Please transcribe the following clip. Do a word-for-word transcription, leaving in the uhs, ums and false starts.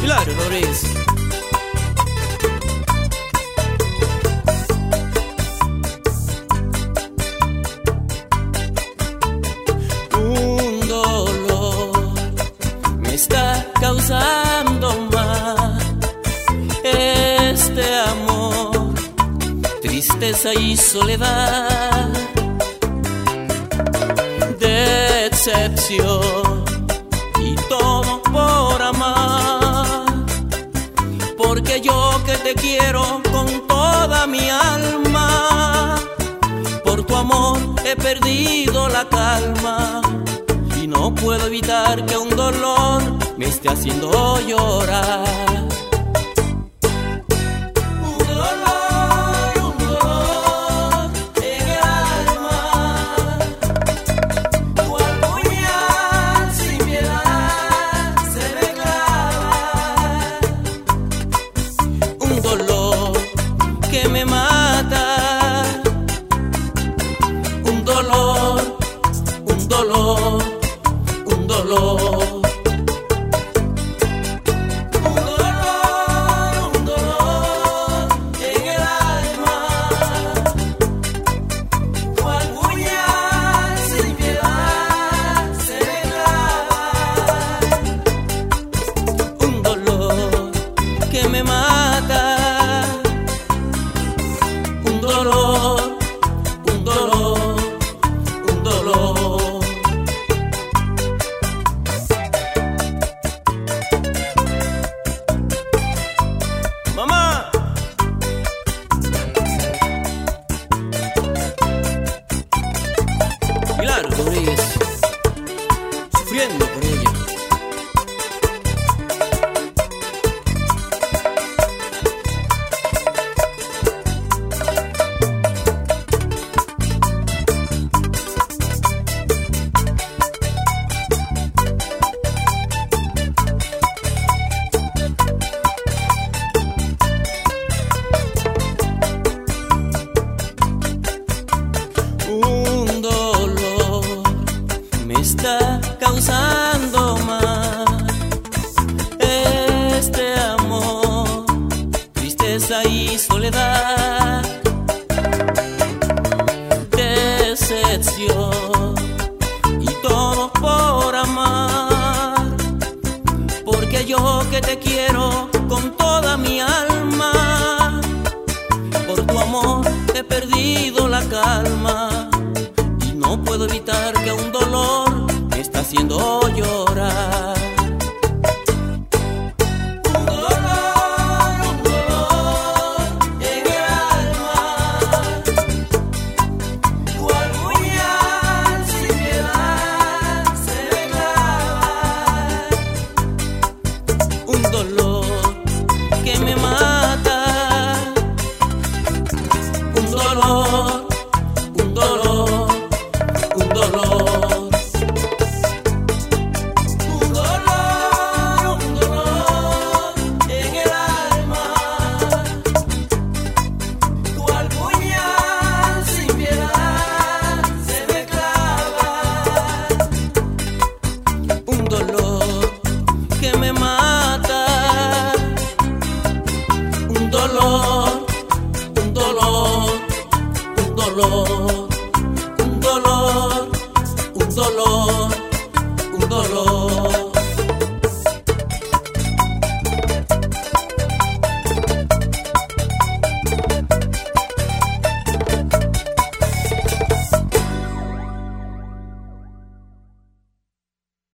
Hilario Rodríguez. Un dolor me está causando mal este amor, tristeza y soledad, decepción y todo por amar, porque yo que te quiero con toda mi alma, por tu amor he perdido la calma y no puedo evitar que un dolor me esté haciendo llorar. Que me mata, un dolor, un dolor, un dolor. Un dolor, un dolor en el alma, cual puñal sin piedad se me clava. Un dolor que me mata. Un dolor, un dolor, un dolor. Mamá. Hilario Rodríguez, sufriendo por ella. Un dolor me está causando mal este amor, tristeza y soledad, decepción y todo por amar, porque yo que te quiero con toda mi alma, por tu amor he perdido la calma y no puedo evitar que un dolor me está haciendo llorar.